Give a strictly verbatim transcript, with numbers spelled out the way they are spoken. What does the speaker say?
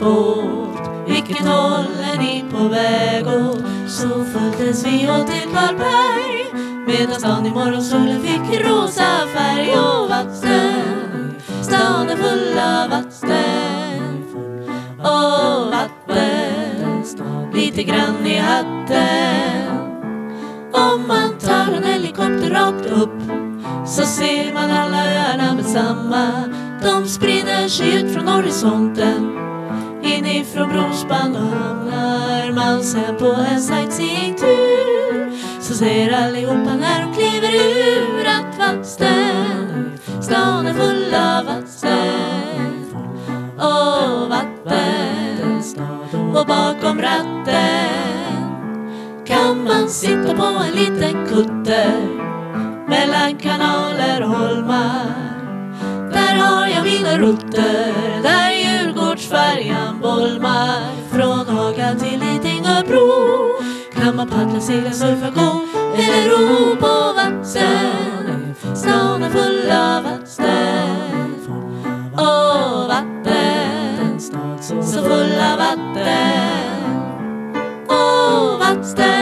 båt. Vilket håll är ni på väg åt? Så följdes vi åt till Karlberg, medan stan i morgonsolen fick rosa färg. Och vatten, stan är full av vatten. Och vatten, lite grann i hatten. Om man tar en helikopter rakt upp, så ser man alla öarna med samma. De sprider sig ut från horisonten, inifrån Brospan, och hamnar man sen på en sightseeingtur. Så ser allihopa när de kliver ur att vatten, stan är full av vatten. Och vatten, och bakom ratten kan man sitta på en liten kutter mellan kanaler och holmar. Där har jag mina rutter, där Djurgårdsfärjan bolmar. Från Haga till Lidingöbro kan man paddla, segla, surfa, gå eller ro på vatten. Stan är full av vatten. Och vatten, så full av vatten. Och vatten.